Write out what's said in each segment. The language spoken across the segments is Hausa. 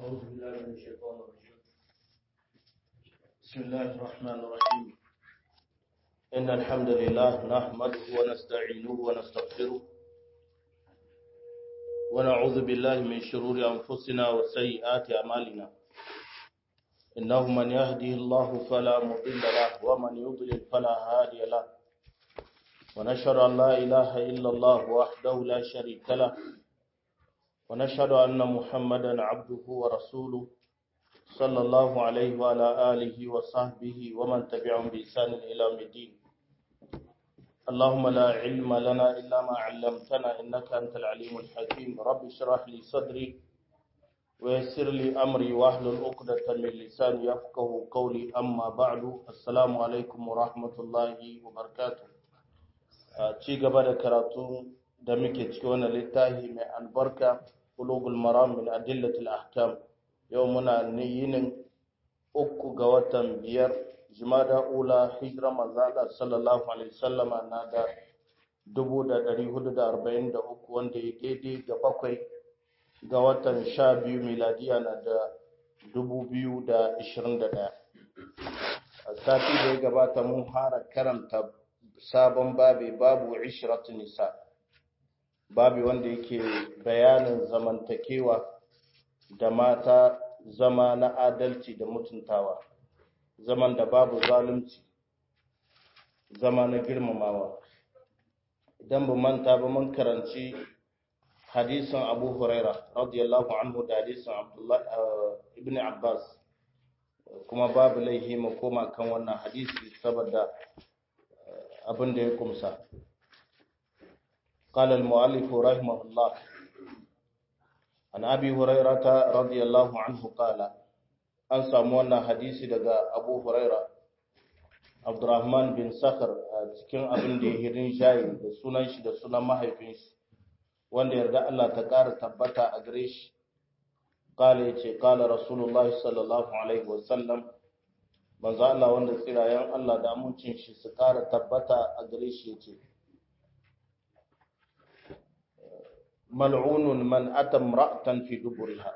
أعوذ بالله من الشيطان الرجيم. بسم الله الرحمن الرحيم. إن الحمد لله نحمده ونستعينه ونستغفره ونعوذ بالله من شرور أنفسنا وسيئات أعمالنا. إنه من يهده الله فلا مضل له ومن يضلل فلا هادي له. ونشهد أن لا إله إلا الله وحده لا شريك له. ونشهد أن محمدا عبده ورسوله صلى الله عليه وعلى آله وصحبه ومن تبعهم بإحسان إلى يوم الدين. اللهم لا علم لنا إلا ما علمتنا إنك أنت العليم الحكيم. رب اشرح لي صدري ويسر لي أمري واحلل عقدة من لساني يفقهوا قولي. أما بعد السلام عليكم ورحمة الله وبركاته. ci gaba da karatu da muke cikin wannan littafi mai albarka Bulughul Maram min Adillatil Ahkam. Yau muna yinin 3 ga watan 5 Jumada Ula hijira manzala sallallahu alaihi wasallama na da 1443 wanda ya daidai ga 7 ga watan 12 miladiya na da 2021. A sati da ya gabata mun fara karanta sabon babu ishrat nisa, babu wanda yake bayanin zamantakewa da mata, zama na adalci da mutuntawa, zaman da babu zalunci, zama na girmamawa. Idan ba manta ba mun karanci hadisin Abu Huraira radiyallahu anhu da hadisin Abdullah ibn Abbas, kuma babu laihi mu koma kan wannan hadisi saboda abin da ya kumsa. قال المؤلف رحمه الله عن أبي هريرة رضي الله عنه قال an samu wannan hadisi daga Abu Huraira Abdurrahman bin Sakhar a cikin abin da ya hirin shayi da sunan shi da sunan mahaifin shi, wanda yarda Allah ta ƙara tabbata a gare shi. Kala yace kala Rasulullahi sallallahu alaihi wasallam, manzo Allah wanda tsirayen Allah da amincin shi su ƙara tabbata a gare shi yace, mal'unun man ata imra'atan fi duburiha,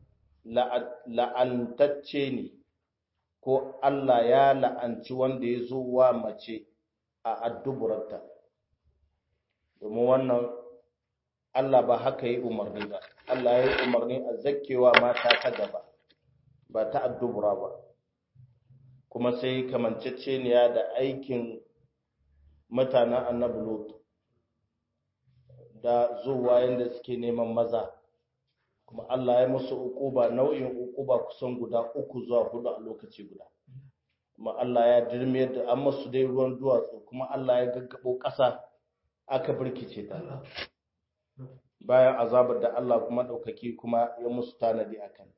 la'antacce ne ko Allah ya la'anci wanda ya zo wa mace a adduburarta. Domin wannan Allah ba haka yi umarni ba, Allah ya yi umarni a zakkewa mata ta gaba ba ta addubura ba, kuma sai kamancece ne da aikin mutanen annabi Lut da zuwa yanda suke neman maza, kuma Allah ya musu uquba, nau'in uquba kusan guda 3 zuwa 4 a lokaci guda. Kuma Allah ya dirme da an musu dai ruwan duwatsu, kuma Allah ya gaggabo ƙasa aka birkice ta bayan azabar da Allah kuma daukaki kuma ya musu tanadi akan.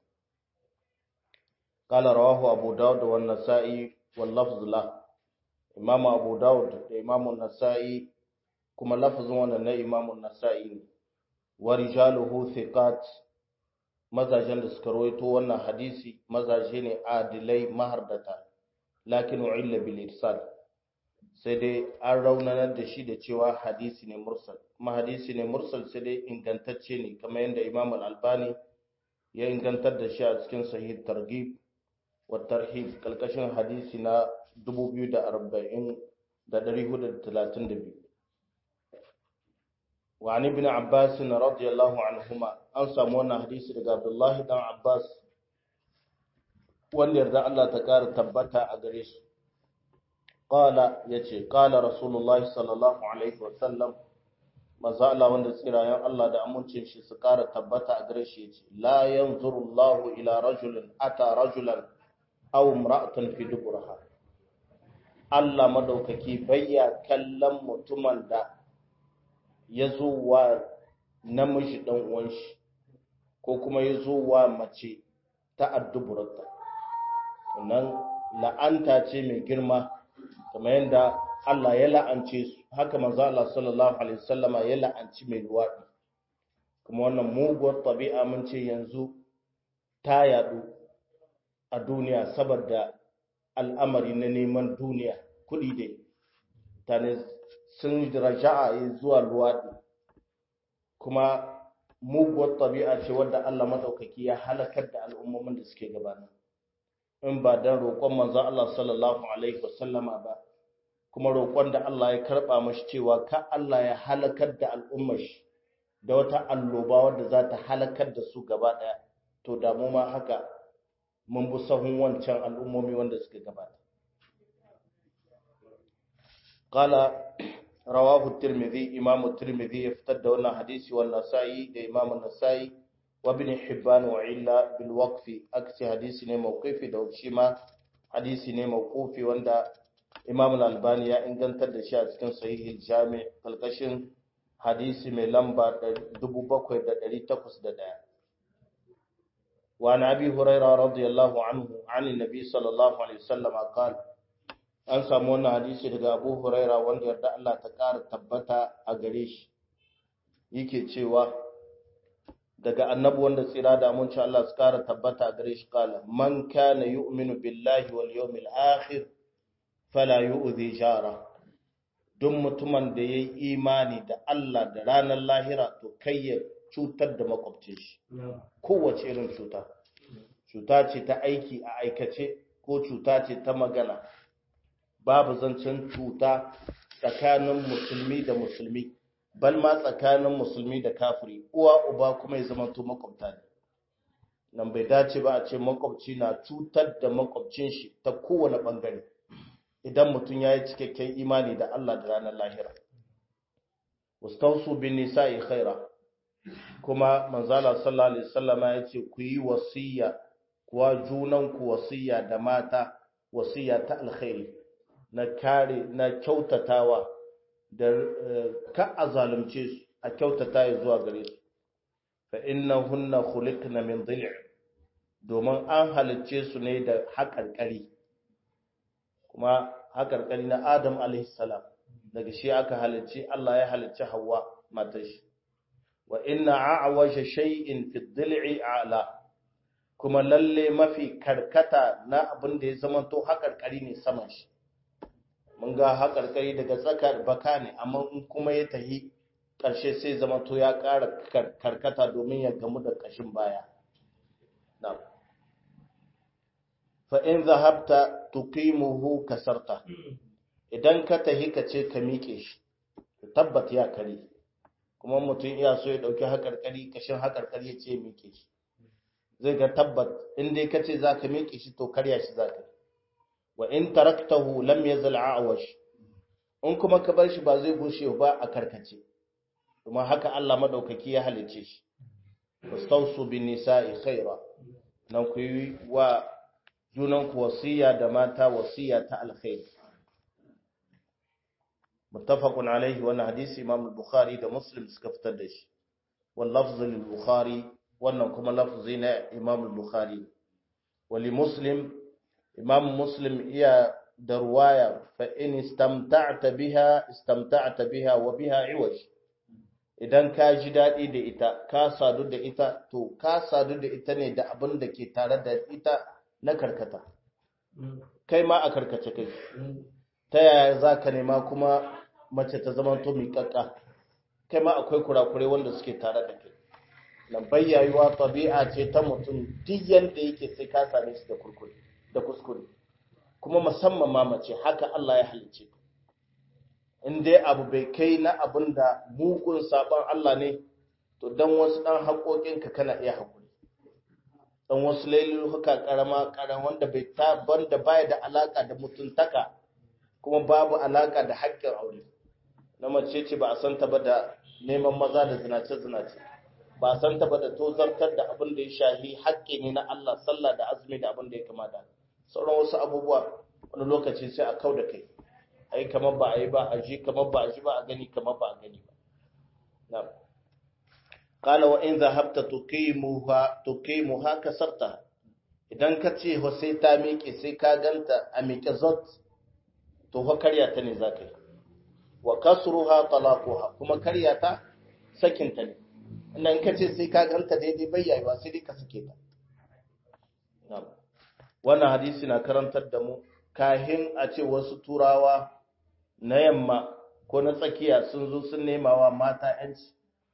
Qala rawahu Abu Dawud wa Nasa'i wal lafz la. Imam Abu Dawud da Imam Nasa'i, kuma lafazin wannan na Imam Nasa'i ne. Wa rijaluhu thiqat, mazajen da suka rawaito wannan hadisi mazaje ne adilai mahardata, lakin u'illa bil irsal, sai dai an raunanar da shi da cewa hadisi ne mursal. Kuma hadisi ne mursal sai dai ingantacce ne, kamar yadda Imam Al-Albani ya ingantar da shi a cikin Sahih Targhib wa Tarhib kalkashin hadisi na 2432. وعن ابن عباس رضي الله عنهما an samu wannan hadisi daga Abdullah dan Abbas wanda yarda Allah ta kara tabbata a gare shi. Qala yace qala Rasulullahi sallallahu alaihi wasallam, manzo Allah wanda tsirayen Allah da amincin shi su kara tabbata a gare shi yace, la yanzuru Allahu ila rajulin ata rajulan aw imra'atan fi duburaha. Allah madaukaki bayya kallon mutumin da ya zo wa namiji dan uwan shi ko kuma ya zo wa mace ta adduburarta. Wannan la'anta ce mai girma, kamar yadda Allah ya la'ance su, haka manzo Allah sallallahu alaihi wasallama ya la'anci mai luwadi. Kuma wannan muguwar tabi'a mun ce yanzu ta yadu a duniya saboda al'amari na neman duniya, kudi dai tane sun raja'a zuwa luwadi, kuma muguwar tabi'a ce wadda Allah madaukaki ya halakar da al'ummomin da suke gabana in ba dan roƙon manzon Allah sallallahu alaihi wasallama ba kuma roƙon da Allah ya karba mashi cewa ka Allah ya halakar da al'ummar shi da wata alloba wadda za ta halakar da su gaba daya to da mu ma haka mun bi sahun wancan al'ummomi wanda suke gabata qala rawahu at-tirmidhi imam at-tirmidhi yaftad da wannan hadisi wal nasa'i da imam an-nasa'i wa ibn hibban wa illa bil waqf aksi hadisi ne mawqifi da shi ma hadisi ne mawqufi wanda imam al-albani ya ingantar da shi a cikin sahih al-jami' kalkashin hadisi mai lamba 7801 wa an abi hurairah radiyallahu anhu an annabi sallallahu alaihi wasallam qala an samu wannan hadisi daga Abu Huraira wanda yarda Allah ta ƙara tabbata a gare shi yake cewa daga annabi wanda tsira da mun ci Allah su ƙara tabbata a gare shi kala man kana yu'minu billahi wal yawmil akhir fala yu'dhi jara duk mutumin da yayi imani da Allah da ranar lahira to kai ya cutar da makwabcin shi kowace irin cuta ce ta aiki a aikace ko cuta ce ta magana babu zancen cuta tsakanin musulmi da musulmi bal ma tsakanin musulmi da kafiri uwa uba kuma ya zama to makwabta ne nan bai dace ba a ce makwabci na cutar da makwabcin shi ta kowane bangare idan mutum ya yi cikakken imani da Allah da ranar lahira wastausu bin nisa'i khaira kuma manzala sallallahu alaihi wasallama ya ce ku yi wasiya kuwa junanku wasiya da mata wasiya ta alkhairi na kare na kyautatawa da ka azalumce su a kyautata ya zuwa gare su fa innahunna khuliqna min dhil' domin an halicce su ne da haƙarƙari kuma haƙarƙari na Adam alaihi salam daga shi aka halicci Allah ya halicci Hawwa matar shi wa inna a'waja shay'in fi dhil'i a'la kuma lalle mafi karkata na abin da ya zama to haƙarƙari ne saman shi mun ga haƙarƙari daga tsakar baka ne amma in kuma ya tahi ƙarshe sai zama to ya ƙara karkata domin ya gamu da ƙashin baya na'am fa in zahabta tuqimuhu kasarta idan ka tahi ka ce ka miƙe shi tabbat ya kare kuma mutum iya so ya dauki haƙarƙari ƙashin haƙarƙari ya ce miƙe shi zai ga tabbat in dai ka ce za ka miƙe shi to karya shi za ka wa in taraktahu lam yazal a'wash in kuma ka bar shi ba zai bushe ba a karkace kuma haka Allah madaukaki ya halice shi wastausu bin nisa'i khaira nan ku yi wa junan ku wasiya da mata wasiya ta alkhair muttafaqun alaihi wannan hadisi Imam al-Bukhari da Muslim suka fitar da shi wal lafz lil-Bukhari wannan kuma lafzi na Imam al-Bukhari wa li Muslim Imam Muslim iya da ruwaya fa in istamta'ta biha wa biha iwaj idan ka ji dadi da ita ka sadu da ita to ka sadu da ita ne da abin da ke tare da ita na karkata kai ma a karkace kai ta yaya zaka nema kuma mace ta zama to miƙaƙƙa kai ma akwai kurakure wanda suke tare da kai nan bayyayuwa tabi'a ce ta mutum duk yanda yake sai ka same shi da kuskure kuma musamman ma mace haka Allah ya halice ta in dai abu bai kai na abin da mugun saban Allah ne to dan wasu dan haƙoƙinka kana iya haƙuri dan wasu lailuka karama wanda bai ta banda baya da alaka da mutuntaka kuma babu alaka da haƙƙin aure na mace ce ba a san ta ba da neman maza da zinace ba a san ta ba da tozartar da abin da ya shahi haƙƙi ne na Allah sallah da azumi da abin da ya kamata sauran wasu abubuwa wani lokaci sai a kau da kai ai kamar ba a yi ba a ji kamar ba a ji ba a gani kamar ba a gani ba na'am qala wa in dhahabta tuqimuha kasarta idan ka ce ho sai ta miƙe sai ka ganta a miƙe zot to ho karya ta ne zaka yi wa kasruha talaquha kuma karya ta sakinta ne idan ka ce sai ka ganta daidai bayyawa sai dai ka sake ta na'am wannan hadisi na karantar da mu kahin a ce wasu turawa na yamma ko na tsakiya sun zo sun nemawa mata yanci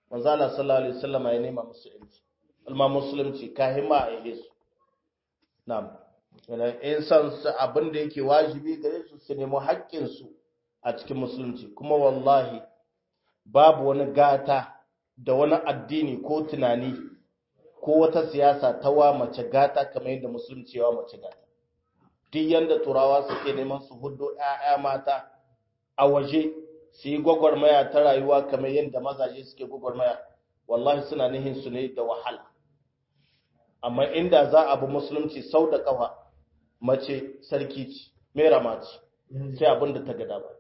manzo Allah sallallahu alaihi wasallam ya nema musulunci kahima a yesu na'am in san abin da yake wajibi gare su su nemi haƙƙin su a cikin musulunci kuma wallahi babu wani gata da wani addini ko tunani ko wata siyasa ta wa mace gata kamar yadda musulunci ya wa mace gata duk yanda turawa suke neman su hudo ƴaƴa mata a waje su yi gwagwarmaya ta rayuwa kamar yadda mazaje suke gwagwarmaya wallahi suna nihin su ne da wahala amma inda za a bi musulunci sau da ƙafa mace sarki ce mera mace sai abin da ta gada ba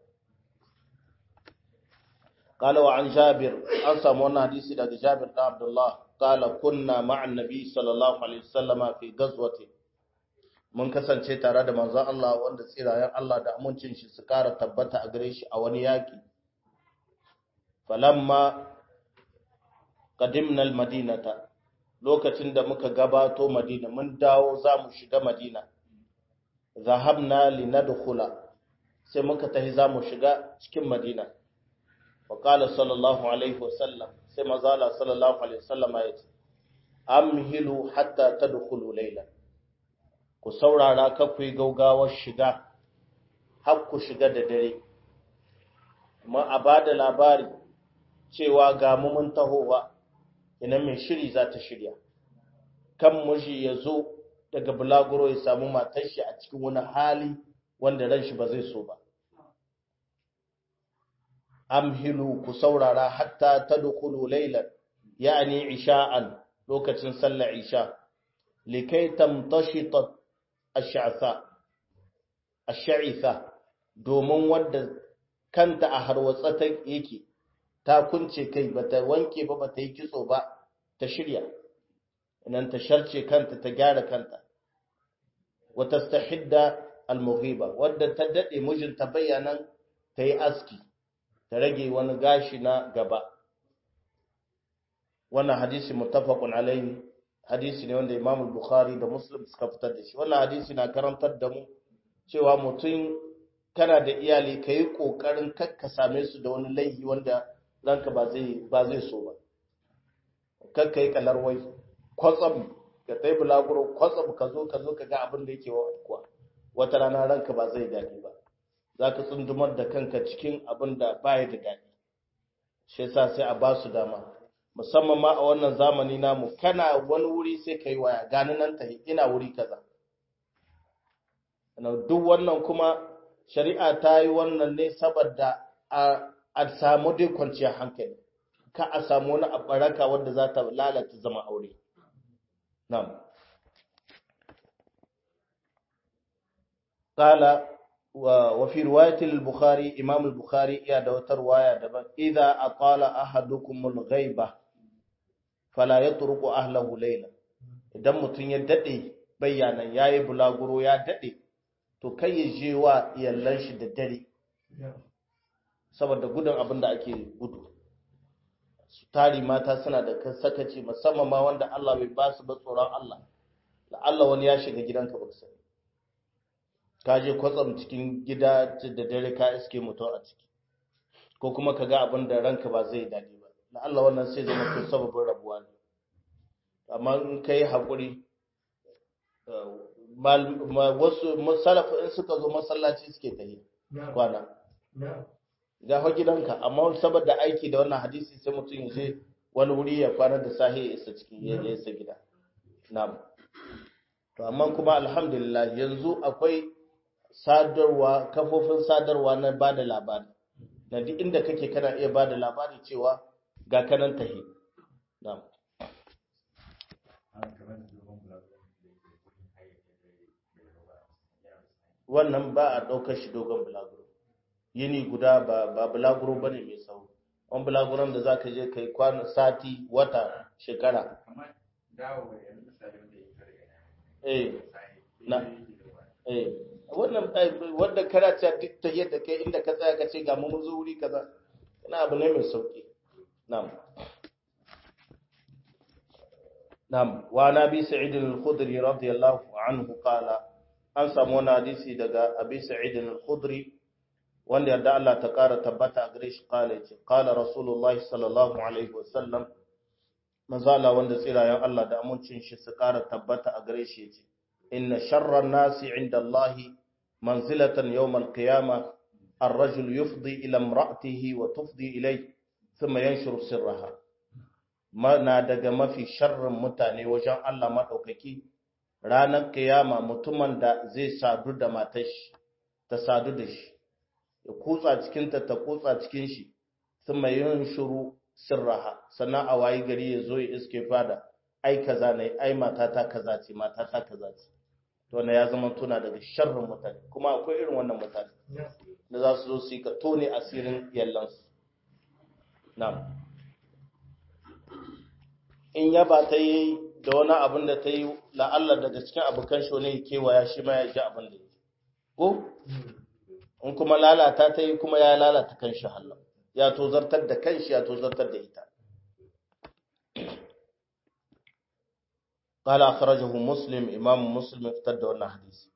قال وعن جابر an samu wannan hadisi daga Jabir da Abdullah قال كنا مع النبي صلى الله عليه وسلم في غزوة mun kasance tare da manzon Allah wanda tsirayen Allah da amincin shi su kara tabbata a gare shi a wani yaki falamma qadimna almadinata lokacin da muka gabato Madina mun dawo zamu shiga Madina zahabna linadkhula sai muka tahi zamu shiga cikin Madina wa qala sallallahu alaihi wasallam sai manzon Allah sallallahu alaihi wasallam ya ce amhilu hatta tadkhulu laylan ku saurara ka ku yi gaugawar shiga har ku shiga da dare kuma a ba da labari cewa ga mu mun taho ba ina mai shiri za ta shirya kan miji ya zo daga bulaguro ya samu matar shi a cikin wani hali wanda ran shi ba zai so ba amhilu ku saurara hatta tadkhulu laylan yani isha'an lokacin sallar isha likai tamtashita ash-sha'itha domin wadda kanta a harwatsa ta yake ta kunce kai bata wanke ba bata yi kitso ba ta shirya nan ta sharce kanta ta gyara kanta wa tastahidda al-mughiba wadda ta dade mijinta bayanan ta yi aski ta rage wani gashi na gaba wannan hadisi muttafaqun alaihi hadisi ne wanda Imam Bukhari da Muslim suka fitar da shi wannan hadisi na karantar da mu cewa mutum kana da iyali kai kokarin kakka same su da wani laifi wanda ranka ba zai so ba kakka yi kalarwai kwatsam ka tai bulaguro kwatsam ka zo ka ga abin da yake wa wata rana ranka ba zai dadi ba zaka tsundumar da kanka cikin abin da baya da dadi shi yasa sai a ba su dama musamman ma a wannan zamani namu kana wani wuri sai kai waya gani nan ta ina wuri kaza duk wannan kuma shari'a ta yi wannan ne saboda a samu dai kwanciyar hankali ka a samu wani abaraka wanda za ta lalata zama aure na'am qala wa fi riwayat al-bukhari imam al-bukhari ya da wata riwaya daban idza aqala ahadukum al-ghaiba fala yatruku ahlahu layla idan mutun ya dade bayanan yayi bulaguro ya dade to kai ya je wa iyallan shi da dare saboda gudun abin da ake gudu su tari mata suna da sakaci musamman ma wanda Allah bai ba su ba tsoron Allah la Allah wani ya shiga gidanka ba sai ka je kwatsam cikin gida da dare ka iske mutum a ciki ko kuma ka ga abin da ranka ba zai dadi ba la Allah wannan sai zama to sababin rabuwa ne amma in kai hakuri wasu masalafa in suka zo masallaci suke tafi kwana ga ho gidanka amma saboda aiki da wannan hadisi sai mutum ya je wani wuri ya kwana da sahi ya isa cikin ya isa gida na'am to amma kuma alhamdulillah yanzu akwai sadarwa kafofin sadarwa na bada labari da duk inda kake kana iya bada labari cewa ga kanan tahi na'am wannan ba a ɗaukar shi dogon bulaguro yini guda ba bulaguro ba ne mai tsawo wani bulaguron da za ka je kai kwana sati wata shekara wannan wadda karace duk ta yadda kai inda ka tsaya ka ce ga mun zo wuri kaza ina abu ne mai sauki na'am na'am wa nabi sa'id al-khudri radiyallahu anhu qala an samu wani hadisi daga abi sa'id al-khudri wanda yarda Allah ta ƙara tabbata a gare shi kala ce kala rasulullahi sallallahu alaihi wasallam mazala wanda tsirayen Allah da amincin shi su ƙara tabbata a gare shi ce inna sharran nasi inda Allahi manzilatan yawmal qiyamah ar-rajul yufdi ila imra'atihi wa tufdi ilay thumma yanshuru sirraha mana daga mafi sharrin mutane wajen Allah madaukaki ranar kiyama mutumin da zai sadu da matar shi ta sadu da shi ya kutsa cikinta ta kutsa cikin shi thumma yanshuru sirraha sannan a wayi gari ya zo ya iske fada ai kaza ne ai matata kaza ce matata kaza ce to ne ya zama tuna daga sharrin mutane kuma akwai irin wannan mutane da za su zo su yi ka tone asirin yallansu na'am in yaba ta yi da wani abin da ta yi la'alla daga cikin abokan shi ne kewaya shi ma ya ji abin da ya ko in kuma lalata ta yi kuma ya lalata kan shi halal ya tozartar da kanshi ya tozartar da ita قال أخرجه مسلم إمام مسلم افتد وانا حديث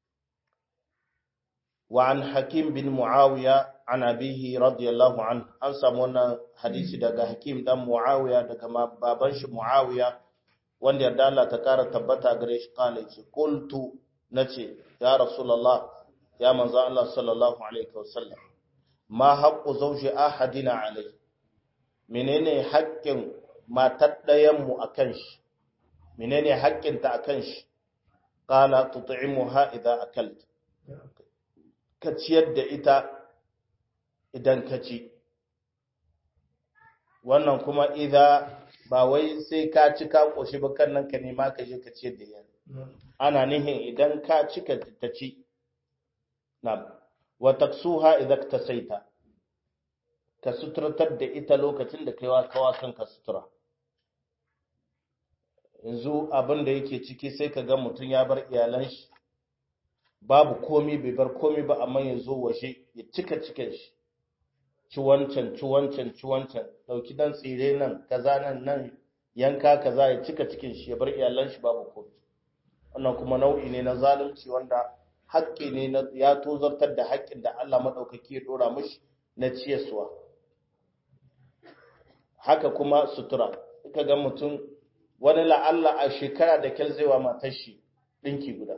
وعن حكيم بن معاوية عن أبيه رضي الله عنه أنسى وانا حديث دقى حكيم دم معاوية دقى ما بابنش معاوية وانا يردالا تكارة تبتا قريش قال قلت نتي يا رسول الله يا منزع الله صلى الله عليه وسلم ما حق زوج أحدنا عليه منين حق ما تدين أكنش menene haƙƙinta akan shi qala tut'imuha idza akalt ka ciyar da ita idan ka ci wannan kuma idza ba wai sai ka ci ka koshi ba kan nan ka nema ka je ka ciyar da iyali ana nihin idan ka ci ka ta ci na'am wa taksuha idza tasaita ka suturtar da ita lokacin da kaiwa kawa kanka sutura yanzu abin da yake ciki sai ka ga mutum ya bar iyalan shi babu komi bai bar komi ba amma ya zo washe ya cika cikin shi ci wancan dauki dan tsire nan kaza nan yanka kaza ya cika cikin shi ya bar iyalan shi babu komi wannan kuma nau'i ne na zalunci wanda haƙƙi ne na ya tozartar da haƙƙin da Allah madaukaki ya dora mishi na ciyarwa haka kuma sutura ka ga mutum wani la'alla a shekara da kyalzewa matar shi ɗinki guda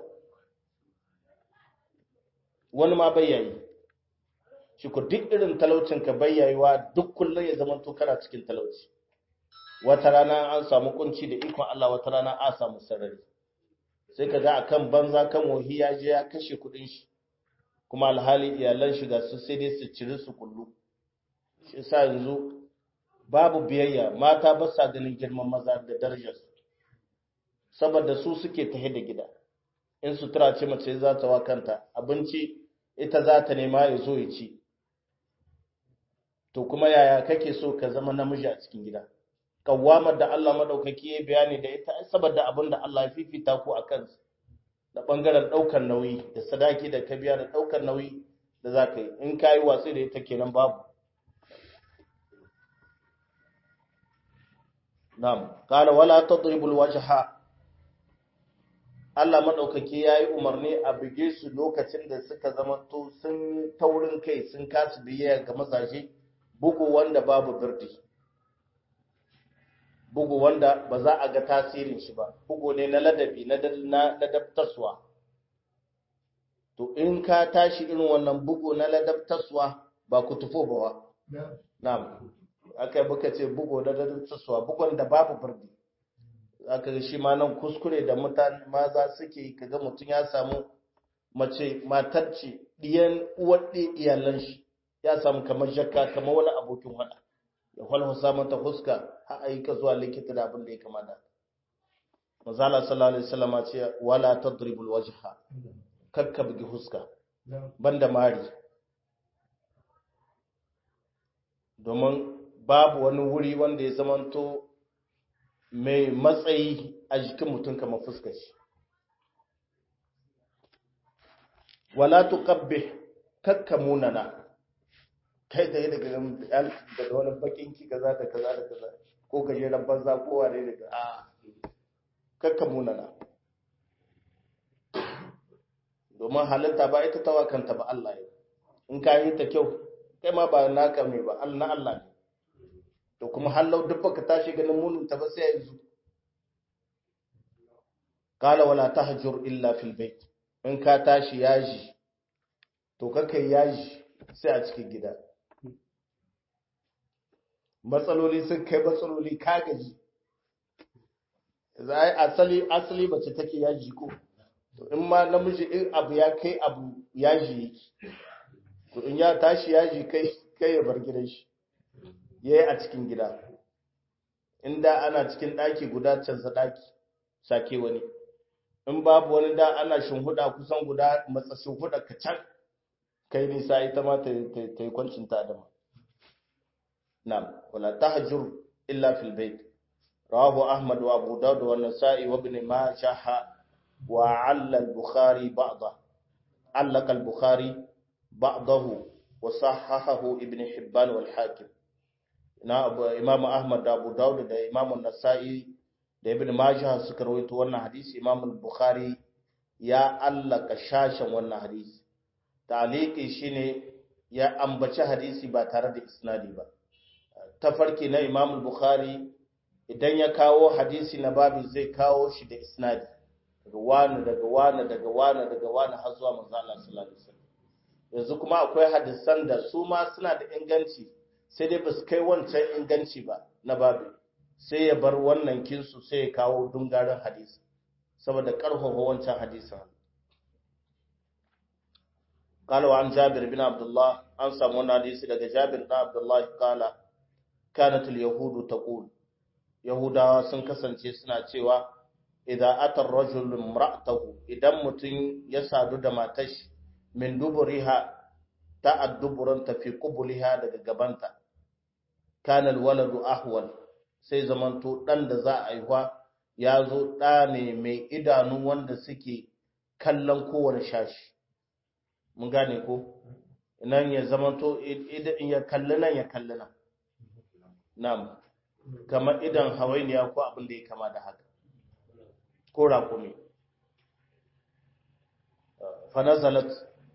wani ma bayyayi shi ku duk irin talaucinka bayyayiwa duk kullum ya zama kana cikin talauci wata rana an samu kunci da ikon Allah wata rana an samu sarari sai ka ga akan banza kan wahi ya je ya kashe kuɗin shi kuma alhali iyalan shi ga su sai dai su ciri su kullu shi yasa yanzu babu biyayya mata ba sa ganin girman maza da darajar saboda su suke tahe da gida in sutura ce mace za ta wa kanta abinci ita za ta nema ya zo ya ci to kuma yaya kake so ka zama namiji a cikin gida kawamar da Allah madaukaki ya bayani da ita saboda abin da Allah ya fifita ku akan da bangaren daukar nauyi da sadaki da ka biya da daukar nauyi da za ka yi in ka yi watsi da ita kenan babu Na'am, kala wala tadribul wajha. Allah madaukaki yayi umarni a bige su lokacin da suka zamanto sun taurin kai sun kasu biyayya ga mazaje bugu wanda babu birdi. Bugu wanda ba za a ga tasirin shi ba. Bugu ne na ladabi na ladabtaswa. To in ka tashi irin wannan bugu na ladabtaswa ba ku tufo ba wa. Na'am. Aka buka ce bugu da daddatsuwa bugun da babu birdi aka ga shi ma nan kuskure da mutane maza suke kaga mutum ya samu mace matar ce diyan uwar iyalan shi ya samu kamar jakka kamar wani abokin hada ya falhasa mata huska har ayi ka zuwa likita da abin da ya kamata manzala sallallahu alaihi wasallam ce wala tadribul wajha kakka bugi huska banda mari domin babu wani wuri wanda ya zamanto mai matsayi a jikin mutum kamar fuskar shi wala tuqabbih kakka munana kai da daga wani bakin ki kaza da kaza da kaza ko ka je ran banza ko wane daga kakka munana domin halitta ba ita tawakanta ba Allah ya in ka yi ta kyau kai ma ba naka ne ba Allah Allah ne to kuma hallau duk baka tashi ganin munin ta ba sai yanzu qala wala tahjur illa fil bait in ka tashi yaji to kakai yaji sai a cikin gida matsaloli sun kai matsaloli ka gaji zai asali bace take yaji ko to in ma namiji in abu ya kai abu yaji yake to in ya tashi yaji kai ya bar gidan shi yayi a cikin gida inda ana cikin daki guda canza daki sake wani in babu wani da ana shinhuda kusan guda matsashin huda kacan kai nisa ita ma ta yi kwancin ta adama na'am wala tahjur illa fil bait rawahu ahmad wa abu dawud wa nasa'i wa ibn majah wa 'alla al-bukhari ba'dahu 'allaka al-bukhari ba'dahu wa sahahahu ibn hibban wal hakim na imam ahmad da abu dawud da imam an-nasa'i da ibn majah suka rawaito wannan hadisi imam al-bukhari ya allaka shashin wannan hadisi ta'liqi shine ya ambaci hadisi ba tare da isnadi ba tafarki na imam al-bukhari idan ya kawo hadisi na babi zai kawo shi da isnadi daga wani har zuwa manzo Allah sallallahu alaihi wasallam yanzu kuma akwai hadisan da su ma suna da inganci sai dai basu kai wancan inganci ba na babi sai ya bar wannan kinsu sai ya kawo dungarin hadisi saboda karfafa wancan hadisin قال وعن جابر بن عبد الله أن سمعنا حديث daga Jabir bin Abdullah قال كانت اليهود تقول يهودا sun kasance suna cewa idza atar rajul imra'atahu idan mutun ya sadu da matashi min duburiha ta'adduburan ta fi qubuliha daga gabanta kana alwaladu ahwal sai zamanto dan da za a aiwa yazo da ne mai idanu wanda suke kallon kowane shashi mun gane ko nan ya zamanto idan ya kalli nan ya kalli nan na'am kamar idan hawainiya ko abin da ya kama da haka ko rakumi fa nazalat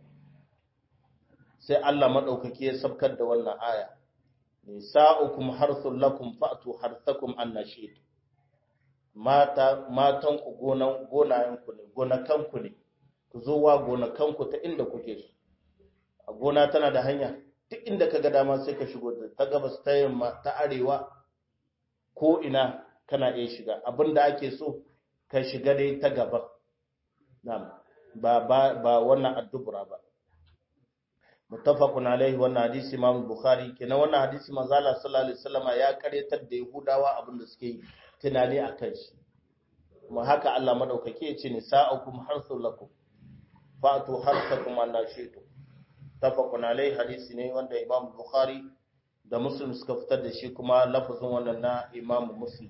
sai Allah madaukaki ya sabkar da wannan aya nisa'ukum harthul lakum fa'tu harthakum annashid matan ku gonayen ku ne gonakan ku ne ku zo wa gonakan ku ta inda kuke so a gona tana da hanya duk inda kaga dama sai ka shigo ta gabas ta yamma ta arewa ko ina kana iya shiga abinda ake so ka shiga dai ta gaba na'am ba wannan addubura ba muttafaqun alaihi wannan hadisi Imam Bukhari kenan wannan hadisi manzo Allah sallallahu alaihi wasallama ya karyatar da Yahudawa abinda suke tunani akan shi kuma haka Allah madaukake ya ce nisa'ukum harthul lakum fa'tu harthakum annashitu tafaqun alaihi hadisi ne wanda Imam Bukhari da Muslim suka fitar da shi kuma lafazin wannan na Imam Muslim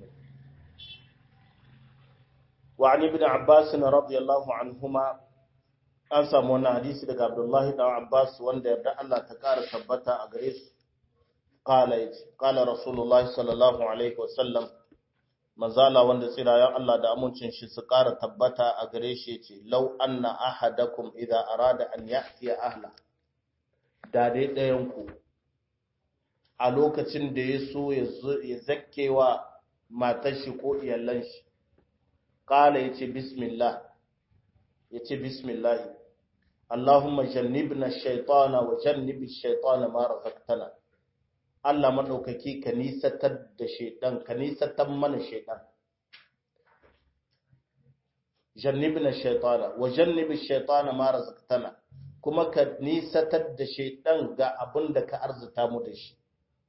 wa Ali ibn Abbas radiyallahu anhuma an samu wannan hadisi daga Abdullahi dan Abbas wanda yarda Allah ta ƙara tabbata a gare su qala Rasulullah sallallahu alaihi wasallam manzala wanda tsirayen Allah da amincin shi su ƙara tabbata a gare shi yace law anna ahadakum idza arada an ya'ti ahla da dai ɗayan ku a lokacin da ya so ya zakkewa matar shi ko iyalan shi qala yace bismillah Allahumma jannibna ash-shaytana wa jannibi ash-shaytana ma razaqtana Allah madaukaki ka nisatar da shaytan ka nisatar mana shaytan jannibna ash-shaytana wa jannibi ash-shaytana ma razaqtana kuma ka nisatar da shaytan ga abinda ka arzuta mu da shi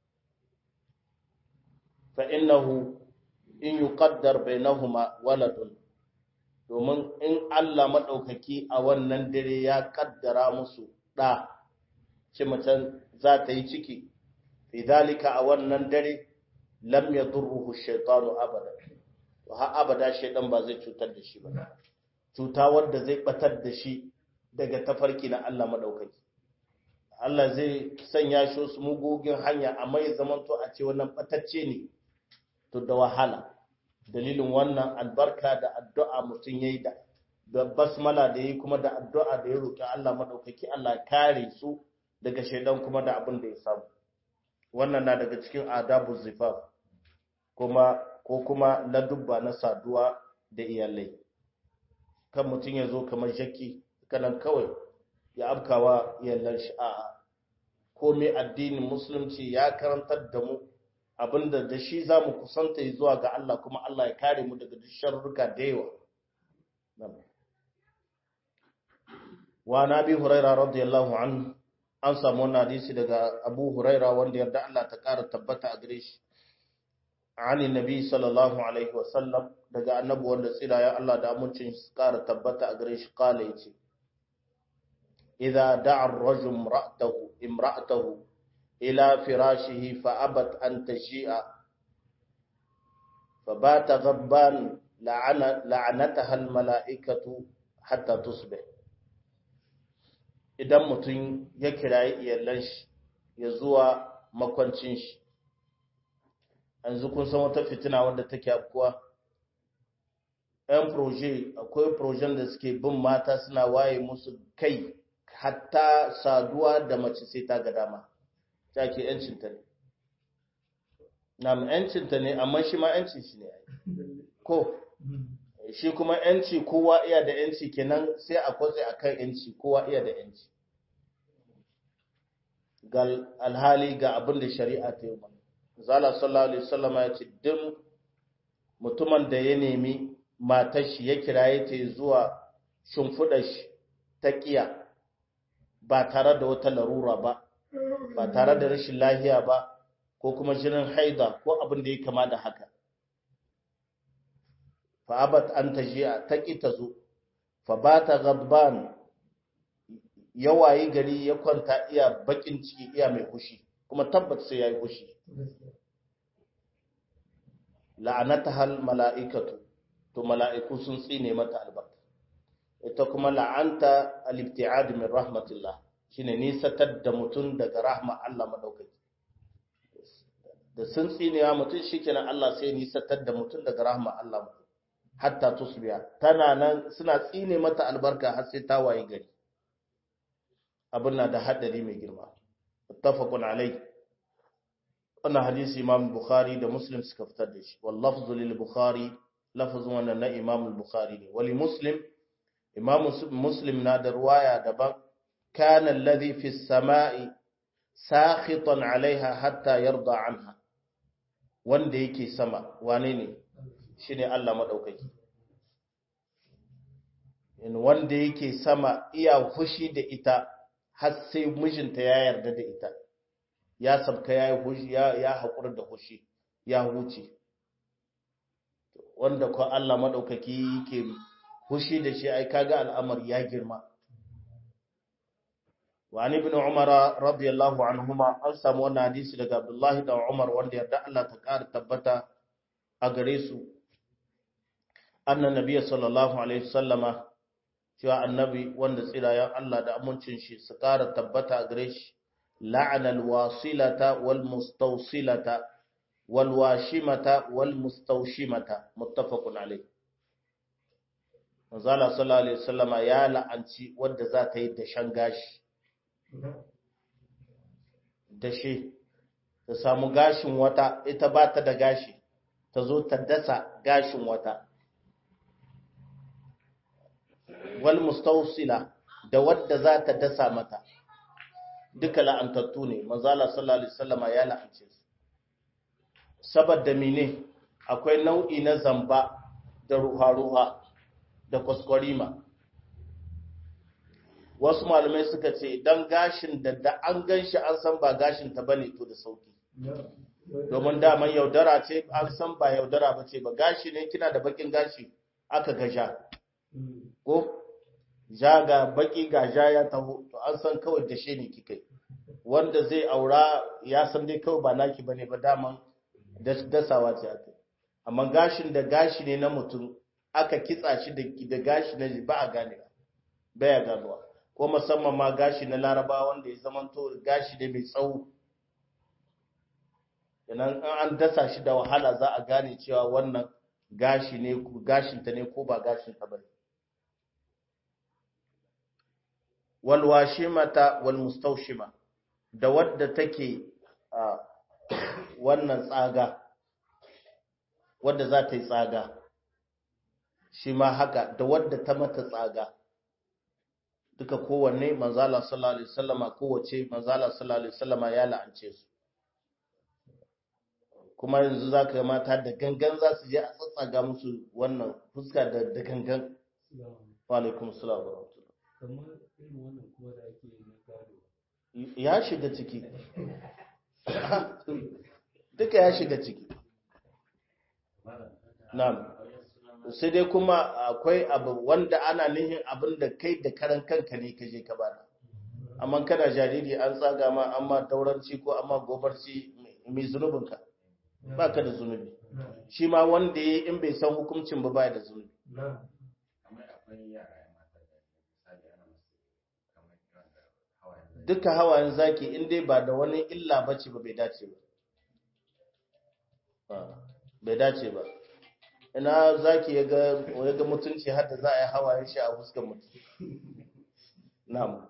fa innahu in yuqaddar bainahuma waladun domin in Allah maɗaukaki a wannan dare ya ƙaddara musu ɗa, ce macen za ta yi ciki, fidalika a wannan dare lam ya durruhu shaitanu abada, to ha abada shaitan ba zai cutar da shi ba, cuta wadda zai ɓatar da shi daga tafarki na Allah maɗaukaki. Allah zai sanya shi su mugogin hanya amma ya zamanto a ce wannan ɓatacce ne, to da wahala. Dalilin wannan albarka da addu'a mutum ya yi da basmala da ya yi kuma da addu'a da ya roƙi Allah maɗaukaki Allah kare su daga shaidan kuma da abin da ya samu. Wannan na daga cikin adabu zifaf ko kuma ladubba na saduwa da iyalai. Kan mutum ya zo kamar shakki kanan kawai ya afkawa iyalan shi. A'a, komai addinin musulunci ya karantar da mu abinda da shi za mu kusanta zuwa ga Allah, kuma Allah ya kare mu daga duk sharruka da yawa. Wa nabi hurairah radiyallahu anhu, an samu wannan hadisi daga Abu Huraira wanda yarda Allah ta ƙara tabbata a gare shi, ani nabi sallallahu alaihi wasallam, daga annabi wanda tsira ya Allah da amincin shi ƙara tabbata a gare shi, kala yace idza da'a ar-rajul imra'atahu ila firashihi fa abat an tashi'a fa bata ghabban la'anataha al-mala'ikatu hatta tusbih. Idan mutum ya kirayi iyalan shi ya zuwa makwancin shi, yanzu kun san wata fitina wanda take afkuwa, ‘yan proje, akwai projen da suke bin mata suna waye musu kai, hatta saduwa da mace sai ta ga dama, ta ke ‘yancinta ne. Na ‘yancinta ne, amma shi ma ‘yancin shi ne, ko shi kuma ‘yanci kowa iya da ‘yanci kenan, sai a kwatse a kan ‘yanci kowa iya da ‘yanci. Ga alhali ga abin da shari'a ta yi mana. Zala sallallahu Alaihi wasallama ya ce, duk mutumin da ya nemi matar shi ya kiraye ta zuwa shimfiɗar shi ta ƙiya, ba tare da wata larura ba tare da rashin lahiya ba, ko kuma jinin haida ko abin da ya kama da haka. Fa'abat an ta jiya ta ƙi ta zo, fa ba ta gabban yawayi gari ya kwanta iya bakin ciki iya mai hushi, kuma tabbat sai ya yi hushi. La'anata hal mala'ikatu, to mala'iku sun tsine mata albarka. Ita kuma la'anta al-ibti'ad min rahmatillah, shine nisatar da mutum daga rahma Allah madaukaki. Da sun tsinewa mutum shikenan Allah sai nisatar da mutum daga rahma Allah madaukaki. Hatta tusbiya, tana nan suna tsine mata albarka har sai ta waye gari. Abin na da haddari mai girma. Muttafaqun alai. Wannan hadisi Imam Bukhari da Muslim suka fitar da shi. Wal lafzu lil Bukhari, lafzun wannan na Imam Bukhari ne. Wali Muslim, Imam Muslim na da ruwaya daban, kana alladhi fi as-sama'i sakhitan alaiha hatta yarda anha. Wanda yake sama, wane ne? Shine Allah madaukaki. Wanda yake sama iya fushi da ita har sai mijinta ya yarda da ita, ya sabka ya yi hushi, ya haƙura da hushi, ya huce. Wanda ko Allah maɗaukaki yake hushi da shi, ai kaga al'amari ya girma. Wa ni ibn Umar radiyallahu anhuma, an samu wannan hadisi daga Abdullahi da Umar wanda yarda Allah ta ƙara tabbata a gare su. Annan Nabiya sallallahu alaihi wasallama, cewa annabi wanda tsirayen Allah da amincin shi su ƙara tabbata a gare shi, la'anal wasilata wal mustawsilata wal washimata wal mustawshimata, muttafaqun alayh. Manzala sallallahu alaihi wasallama ya la'anci wanda za ta yi dashen gashi, dashe ta samu gashin wata, ita ba ta da gashi, ta zo ta dasa gashin wata. Wal mustawsila, da wadda za ta dasa mata, duka la'antattu ne. Manzala sallallahu alaihi wasallama ya la'ance su. Saboda mene? Akwai nau'i na zamba da ruha-ruha da kwaskwarima. Wasu malamai suka ce dan gashin da an ganshi an san ba gashin ta bane, to da sauki. Domin daman yaudara ce, an san ba yaudara ba ce ba, gashi ne, kina da bakin gashi aka gaja ko ja ga baki ga ja ya taho, to an san kawai da shi ne kikai. Wanda zai aura ya san dai kawai ba naki bane ba, daman dasawa ce aka. Amma gashin da gashi ne na mutum aka kitsa shi da gashi na ba a gane ba ya ganuwa. Ko musamman ma gashi na Laraba wanda ya zamanto gashi ne mai tsawo, idan an dasa shi da wahala za a gane cewa wannan gashi ne, gashinta ne ko ba gashinta bane. Wal washimata wal mustawshima, da wadda take wannan tsaga, wadda za ta yi tsaga, shi ma haka da wadda ta mata tsaga, duka kowanne manzala sallallahu alaihi wasallama, kowace manzala sallallahu alaihi wasallama ya la'ance su. Kuma yanzu za ka mata da gangan za su je a tsatsaga musu wannan fuska da gangan. Wa alaikum salam wa rahmatullah. Kamar irin wannan kuma da ake yi na gado. Ya shiga ciki. Duka ya shiga ciki. Na'am. Sai dai kuma akwai abu wanda ana nihin abin da kai da karan kanka ne ka je ka bada. Amma kana jariri an tsaga ma amma dauranci ko amma gobarci mai zunubinka. Ba ka da zunubi. Shi ma wanda ya in bai san hukuncin ba baya da zunubi. Duka hawayen zaki in dai ba da wani illa bace ba bai dace ba. Bai dace ba. Ina zaki ya ga mutunci har da za a yi hawayen shi a fuskar mutum. Na'am.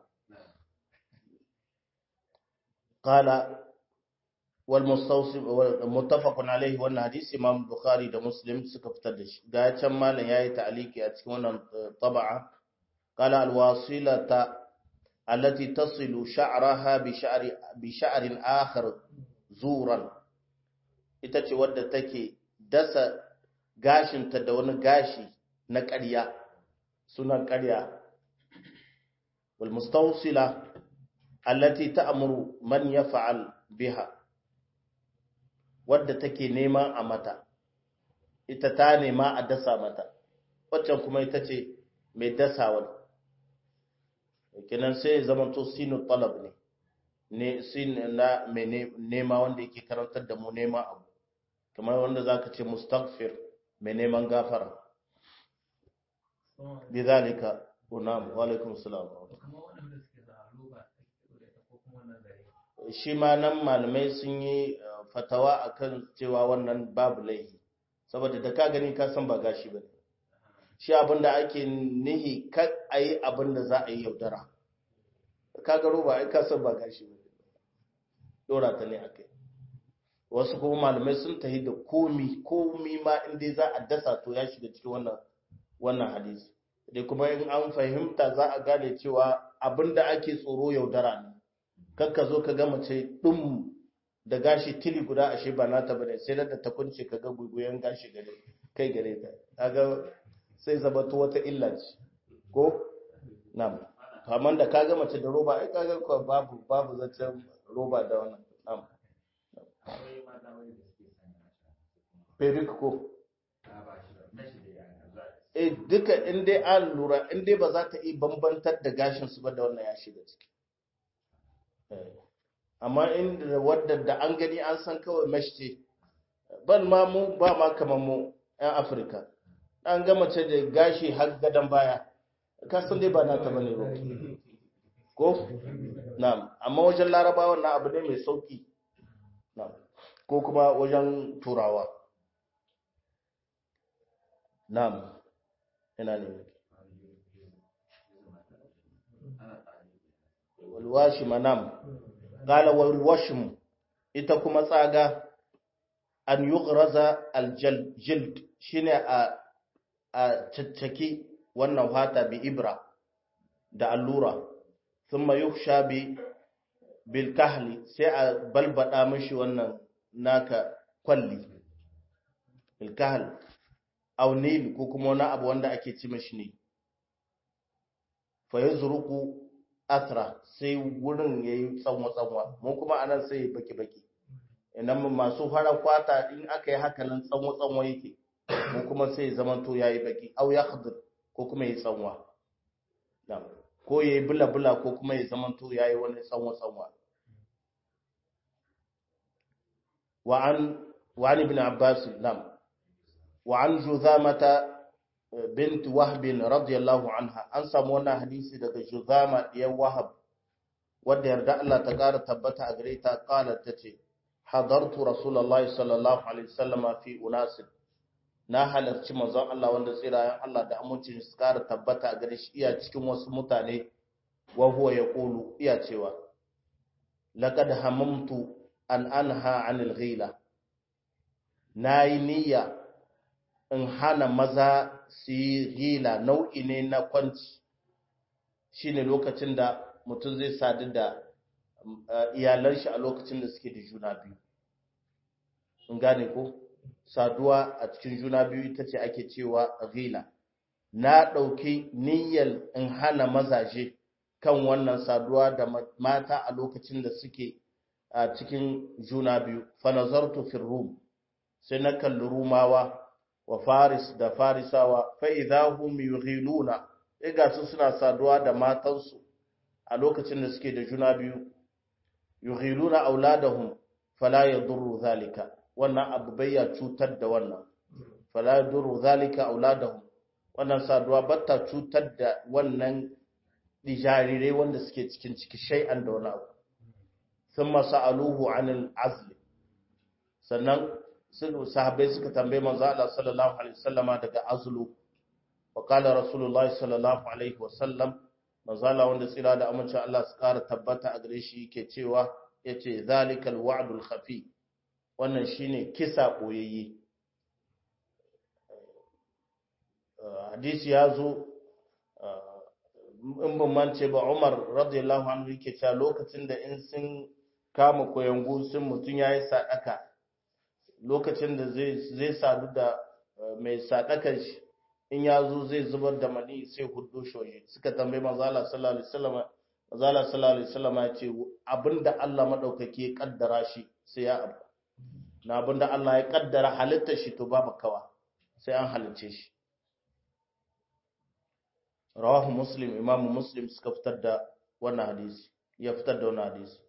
Qala wal mustawsim muttafaqun alayhi, wannan hadisi Imam Bukhari da Muslim suka fitar da shi. Ga can malam yayi ta'aliki a cikin wannan tab'a. Qala al wasilata allati tasilu sha'raha bi sha'rin akhar zuran, ita ce wadda take dasa gashinta da wani gashi na ƙarya, sunan ƙarya. Wal mustawsila allati ta'muru man yaf'al biha, wadda take neman a mata, ita ta nema a dasa mata, waccan kuma ita ce mai dasawa. Kenan sai ya zama to sinu talab ne sin na mai nema wanda yake karantar da mu nema abu, kamar wanda zaka ce mustaghfir, mai neman gafara. Bidhalika unam. Wa alaikum salam. Shi ma nan malamai sun yi fatawa akan cewa wannan babu laifi, saboda da ka gani ka san ba gashi ba. Shi abinda ake nihi kar a yi abinda za a yi yaudara. Ka ga roba ai ka san ba gashi ba, dora ta ne akai. Wasu kuma malamai sun tahi da komi ma inda za a dasa to ya shiga cikin wannan hadisi. Dai kuma in an fahimta za a gane cewa abinda ake tsoro yaudara ne. Kakka zo ka ga mace dum da gashi tili guda ashe ba nata bane, sai da ta kunce ka ga guguyen gashi kai gare ta. Kaga sai zama to wata illa ce ko na'am. Amma da kaga mace da roba ai kaga ko babu zancen roba da wannan. Na'am. Perik ko duka in dai an lura, in dai ba za ta yi bambantar da gashin su ba da wannan ya shiga ciki. Amma inda wadda da an gani an san kawai mesh ce, ban ma mu ba ma kamar mu 'yan Afirka, an ga mace da gashi har gadon baya, ka san dai ba na ta bane ba ko na'am. Amma wajen larabawa na abu ne mai sauki, na'am, ko kuma wajen turawa, na'am. Ina ne walwashi manam. Qala walwashim, ita kuma tsaga, an yughraza aljild, shine a caccaki wannan fata bi ibra da allura, thumma yukhsha bil kahli, sai a balbada mishi wannan naka kwalli, bil kahl aw nil, ko kuma wani abu wanda ake ci mishi ne. Fa yazruqu athra, sai wurin yayi tsanwa mu kuma anan sai baki idan masu fara kwata in aka yi haka nan tsanwa yake, mu kuma sai zamanto yayi baki, aw yakhdr, ko kuma yayi tsanwa, ko yayi bula ko kuma ya zamanto yayi wani tsanwa. wa an ibn Abbas, wa an Juzamata bint Wahb radiyallahu anha, an samu wannan hadisi daga Juzama diyar Wahab, wadda yarda Allah ta ƙara tabbata a gare ta, qalat tace hadartu rasulullahi sallallahu alaihi wasallam fi unas, na halarci manzon Allah wanda tsirayen Allah da amincin su ƙara tabbata a gare shi iya cikin wasu mutane, wa huwa yaqulu, iya cewa laqad hamamtu an anha 'anil ghila, nayi niyya in hana maza su yi ghila, nau'i ne na kwanci, shine lokacin da mutum zai sadu da iyalan shi a lokacin da suke da juna biyu. In gane ko saduwa a cikin juna biyu ita ce ake cewa ghila. Na ɗauki niyyar in hana mazaje kan wannan saduwa da mata a lokacin da suke a cikin juna biyu. Fa nazartu fi rum, sai na kalli rumawa wa faris da farisawa, fa idha hum yughiluna, iga su suna saduwa da matansu a lokacin da suke da juna biyu. Yughiluna auladahum fala yadurru zalika, wannan abu bai ya cutar da wannan. Fala yadurru zalika auladahum, wannan saduwa batta cutar da wannan jarirai wanda suke cikin ciki shay'an da wani abu. Thumma sa'aluhu 'anil azl, sannan sahabbai suka tambaye manzo Allah sallallahu alaihi wasallama daga azlu. Wa qala rasulullahi sallallahu alaihi wasallam, manzo Allah wanda tsira da amincin Allah su ƙara tabbata a gare shi yake cewa, yace zalikal wa'dul khafi, wannan shine kisa boyayye. Hadisi ya zo in ban mance ba, Umar radiyallahu anhu yake cewa lokacin da in sun kama koyangu sun mutun yayi sadaka, lokacin da zai sadu da mai sadakar shi, in ya zo zai zubar da mani sai huddo shoye. Suka tambaye manzo Allah sallallahu alaihi wasallam, manzo Allah sallallahu alaihi wasallam ya ce abinda Allah madaukake ya kaddara shi sai ya abu, na abinda Allah ya kaddara halittar shi to babu kawa sai an halice shi. Rawahu Muslim, Imam Muslim suka fitar da wannan hadisi, ya fitar da wannan hadisi.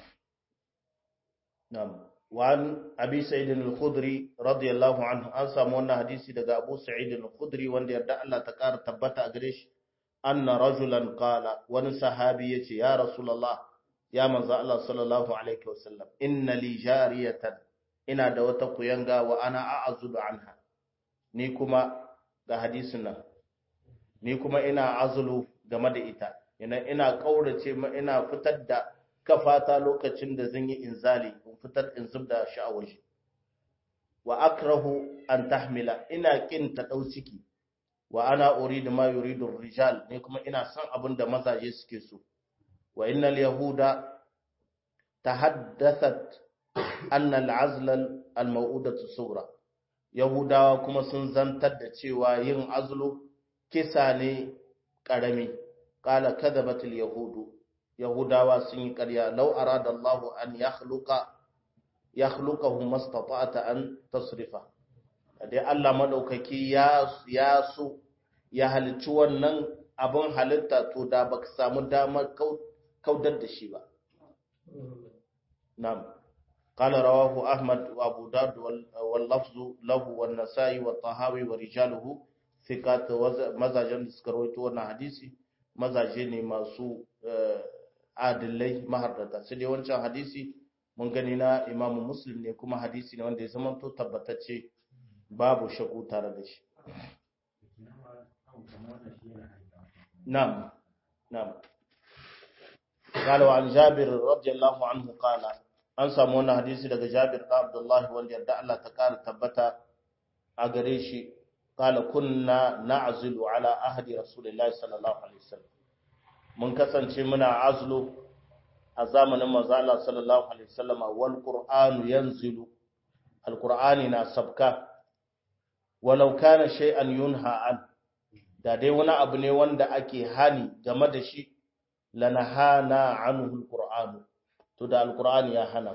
Na'am. Wa an Abi Sa'id al-Khudri radiyallahu anhu, an samu wannan hadisi daga Abu Sa'id al-Khudri wanda yarda Allah ta ƙara tabbata a gare shi, anna rajulan qala, wani sahabi yace ya Rasulullah, ya manzo Allah sallallahu alaihi wasallam, inna li jariyatan, ina da wata kuyanga wa ana a'zudu anha, ni kuma ga hadisin nan, ni kuma ina azulu game da ita, ina kaurace ma, ina fitar da kafata lokacin da zan yi inzali, in fitar in zubda shi a waje. Wa akrahu an tahmila, ina kin ta dau ciki. Wa ana uridu ma yuridu rijal, ni kuma ina son abin da mazaje suke so. Wa innal yahuda tahaddathat anna al-azla al-maw'udatu sughra, yahudawa kuma sun zantar da cewa yin azlu kisa ne karami. Qala kadhabatil yahudu, yahudawa sun yi ƙarya. Lau arada Allah an yakhluqahu mastata'ta an tasrifa, dai Allah madaukaki ya so ya halicci wannan abin halitta, to da baka samu damar kaudar da shi ba. Na'am. Qala rawahu Ahmad wa Abu Dawud wal lafzu lahu wan Nasa'i wa Tahawi wa rijaluhu thiqat, mazajen da suka rawaito wannan hadisi mazaje ne masu adillai mahardata. Sai dai wancan hadisi mun gani na Imam Muslim ne, kuma hadisi ne wanda ya zama to tabbatacce, babu shakku tare da shi. Na'am, na'am. قال وعن جابر رضي الله عنه قال, an samu wannan hadisi daga Jabir da Abdullah wanda yarda Allah ta kara tabbata a gare shi. قال kunna na'zilu ala ahdi Rasulillahi sallallahu alaihi wasallam, mun kasance muna azlu a zamanin manzo Allah sallallahu alaihi wasallam. Wal qur'anu yanzilu, alqur'ani na sabka. Walau kana shay'an yunha an, da dai wani abu ne wanda ake hani game da shi, lanahana anhu alqur'anu, to da alqur'ani ya hana.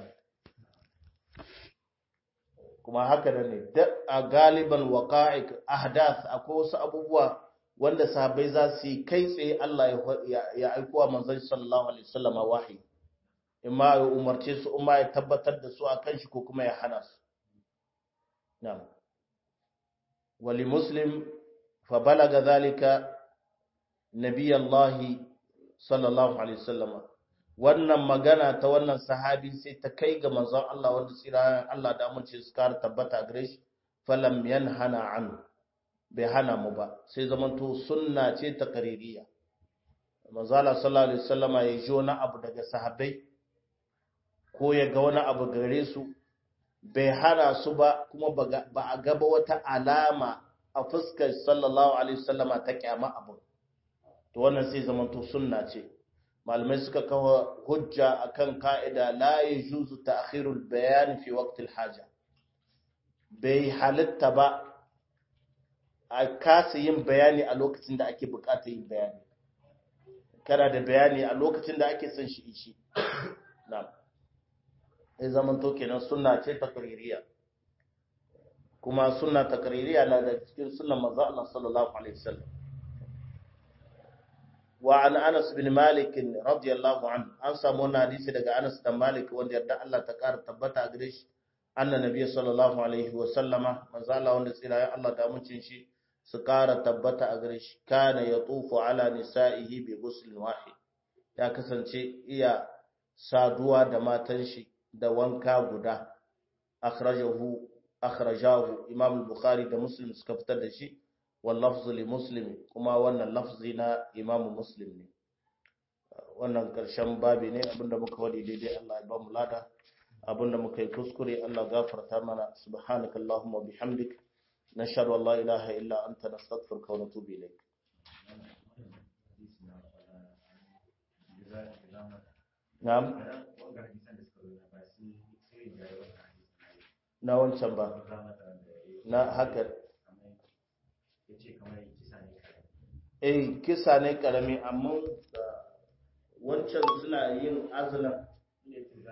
Kuma haka ne da a galiban waqa'iq ahdath, akwai wasu abubuwa wanda sahabbai za su yi kai tsaye Allah ya aiko wa manzon sallallahu alaihi wasallam wahayi, imma ya umarce su, imma ya tabbatar da su akan shi, ko kuma ya hana su. Na'am. Wali Muslim, fa balaga zalika nabiyallahi sallallahu alaihi wasallam, wannan magana ta wannan sahabi sai ta kai ga manzon Allah wanda tsira Allah da amince su kar tabbata gare shi. Falam yanhana an, bai hana mu ba, sai zamanto sunna ce ta qaririya. Manzon Allah sallallahu alaihi wasallam ya ji wani abu daga sahabbai, ko ya ga wani abu gare su bai hana su ba, kuma ba a gaba wata alama a fuskar sallallahu alaihi wasallama ta kyama abu, to wannan sai zamanto sunna ce. Malamai suka kawo hujja akan ka'ida la yajuzu ta'khirul bayan fi waqtil haja, bai halitta ba a kasa yin bayani a lokacin da ake bukata yin bayani. Kana da bayani a lokacin da ake son shi na'am, sai zamanto kenan sunna ce takririya, kuma sunna takririya na da cikin sunnan manzo Allah sallallahu alaihi wasallam. Wa an Anas bin Malik radiyallahu anhu, an samu wannan hadisi daga Anas bin Malik wanda yarda Allah ta kara tabbata a gare shi, anna nabiy sallallahu alaihi wasallama, manzo Allah wanda tsira ya Allah da mucin shi su kara tabbata a gare shi, kana yatufu ala nisa'ihi bi ghuslin wahid, ya kasance iya saduwa da matan shi da wanka guda. Akhrajahu Imam Bukhari da Muslim suka fitar da shi, wal lafzu li Muslim, kuma wannan lafzi na Imam Muslim ne. Wannan karshen babi ne, abinda muka wadi daidai Allah ya ba mu lada, abinda muka yi kuskure Allah gafarta mana. Subhanakallahumma bihamdik, nashhadu an la ilaha illa anta, nastaghfiruka wa natubu ilayk. Na'am, na wancan ba na haka kisa ne karami, amma wancan suna yin azulan